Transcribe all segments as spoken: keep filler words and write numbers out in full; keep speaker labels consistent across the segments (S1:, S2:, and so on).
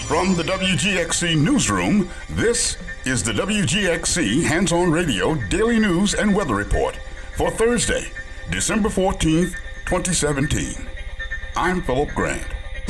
S1: From the W G X C Newsroom, this is the W G X C Hands-On Radio Daily News and Weather Report for Thursday, December fourteenth, twenty seventeen. I'm Philip Grant.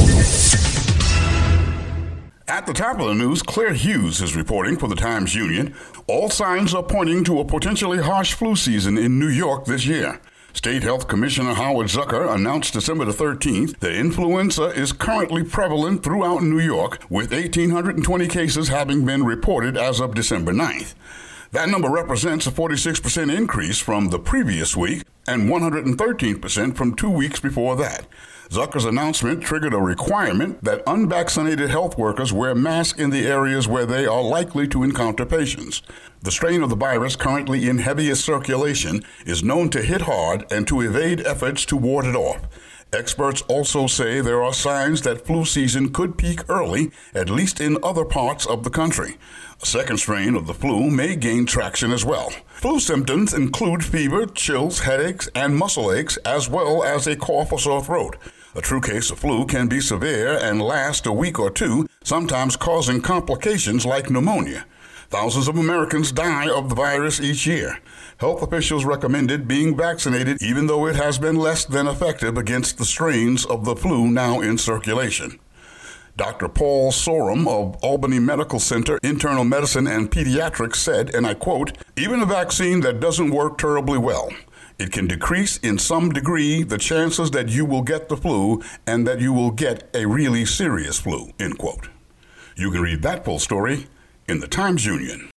S1: At the top of the news, Claire Hughes is reporting for the Times-Union. All signs are pointing to a potentially harsh flu season in New York this year. State Health Commissioner Howard Zucker announced December the thirteenth that influenza is currently prevalent throughout New York, with one thousand eight hundred twenty cases having been reported as of December ninth. That number represents a forty-six percent increase from the previous week and one hundred thirteen percent from two weeks before that. Zucker's announcement triggered a requirement that unvaccinated health workers wear masks in the areas where they are likely to encounter patients. The strain of the virus currently in heaviest circulation is known to hit hard and to evade efforts to ward it off. Experts also say there are signs that flu season could peak early, at least in other parts of the country. A second strain of the flu may gain traction as well. Flu symptoms include fever, chills, headaches, and muscle aches, as well as a cough or sore throat. A true case of flu can be severe and last a week or two, sometimes causing complications like pneumonia. Thousands of Americans die of the virus each year. Health officials recommended being vaccinated, even though it has been less than effective against the strains of the flu now in circulation. Doctor Paul Sorum of Albany Medical Center, Internal Medicine and Pediatrics said, and I quote, "Even a vaccine that doesn't work terribly well, it can decrease in some degree the chances that you will get the flu and that you will get a really serious flu," end quote. You can read that full story in the Times-Union.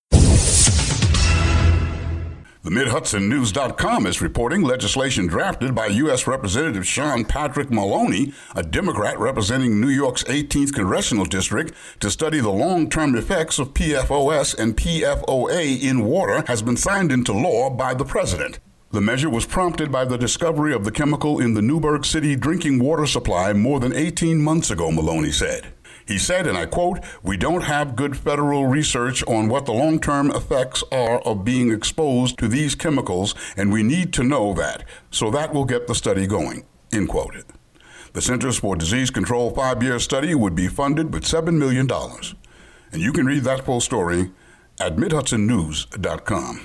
S1: The Mid Hudson News dot com is reporting legislation drafted by U S Representative Sean Patrick Maloney, a Democrat representing New York's eighteenth Congressional District, to study the long-term effects of P F O S and P F O A in water, has been signed into law by the president. The measure was prompted by the discovery of the chemical in the Newburgh City drinking water supply more than eighteen months ago, Maloney said. He said, and I quote, "We don't have good federal research on what the long-term effects are of being exposed to these chemicals, and we need to know that, so that will get the study going," end quote. The Centers for Disease Control five-year study would be funded with seven million dollars. And you can read that full story at Mid Hudson News dot com.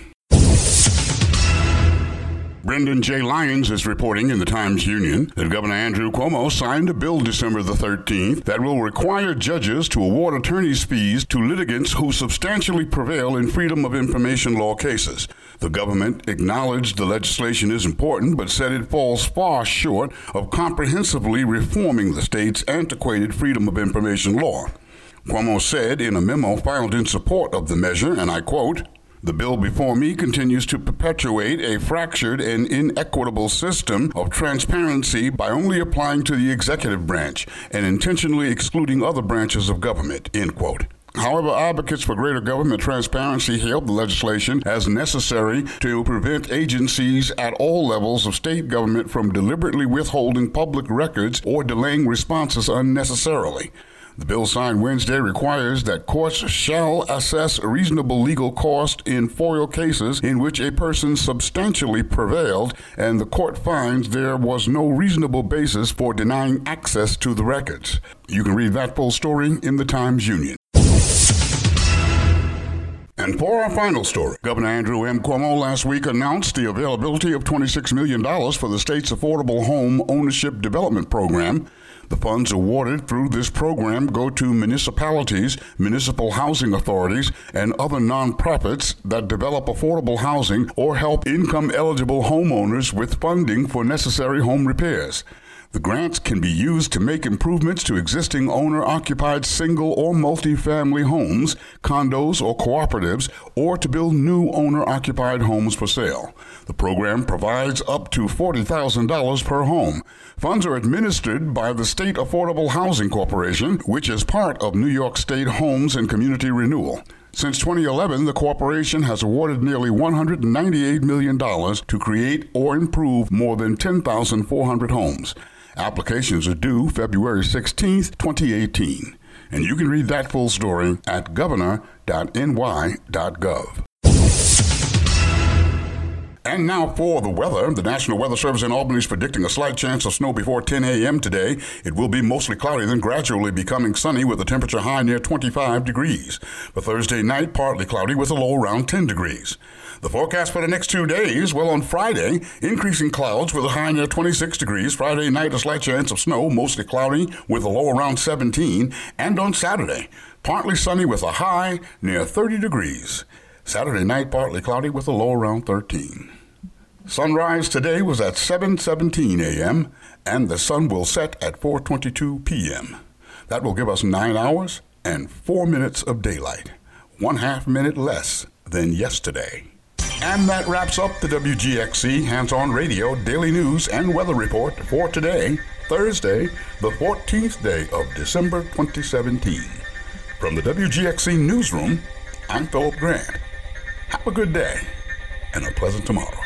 S1: Brendan J. Lyons is reporting in the Times-Union that Governor Andrew Cuomo signed a bill December the thirteenth that will require judges to award attorney's fees to litigants who substantially prevail in Freedom of Information law cases. The government acknowledged the legislation is important, but said it falls far short of comprehensively reforming the state's antiquated Freedom of Information law. Cuomo said in a memo filed in support of the measure, and I quote, "The bill before me continues to perpetuate a fractured and inequitable system of transparency by only applying to the executive branch and intentionally excluding other branches of government," end quote. However, advocates for greater government transparency hailed the legislation as necessary to prevent agencies at all levels of state government from deliberately withholding public records or delaying responses unnecessarily. The bill signed Wednesday requires that courts shall assess a reasonable legal cost in FOIL cases in which a person substantially prevailed and the court finds there was no reasonable basis for denying access to the records. You can read that full story in the Times-Union. And for our final story, Governor Andrew M. Cuomo last week announced the availability of twenty-six million dollars for the state's Affordable Home Ownership Development Program. The funds awarded through this program go to municipalities, municipal housing authorities, and other nonprofits that develop affordable housing or help income-eligible homeowners with funding for necessary home repairs. The grants can be used to make improvements to existing owner-occupied single or multi-family homes, condos, or cooperatives, or to build new owner-occupied homes for sale. The program provides up to forty thousand dollars per home. Funds are administered by the State Affordable Housing Corporation, which is part of New York State Homes and Community Renewal. Since twenty eleven, the corporation has awarded nearly one hundred ninety-eight million dollars to create or improve more than ten thousand four hundred homes. Applications are due February sixteenth, twenty eighteen. And you can read that full story at governor dot n y dot gov. And now for the weather. The National Weather Service in Albany is predicting a slight chance of snow before ten a.m. today. It will be mostly cloudy, then gradually becoming sunny with a temperature high near twenty-five degrees. For Thursday night, partly cloudy with a low around ten degrees. The forecast for the next two days, well, on Friday, increasing clouds with a high near twenty-six degrees. Friday night, a slight chance of snow, mostly cloudy with a low around seventeen. And on Saturday, partly sunny with a high near thirty degrees. Saturday night, partly cloudy with a low around thirteen. Sunrise today was at seven seventeen a.m., and the sun will set at four twenty-two p.m. That will give us nine hours and four minutes of daylight, one half minute less than yesterday. And that wraps up the W G X C Hands-On Radio Daily News and Weather Report for today, Thursday, the fourteenth day of December twenty seventeen. From the W G X C Newsroom, I'm Philip Grant. Have a good day and a pleasant tomorrow.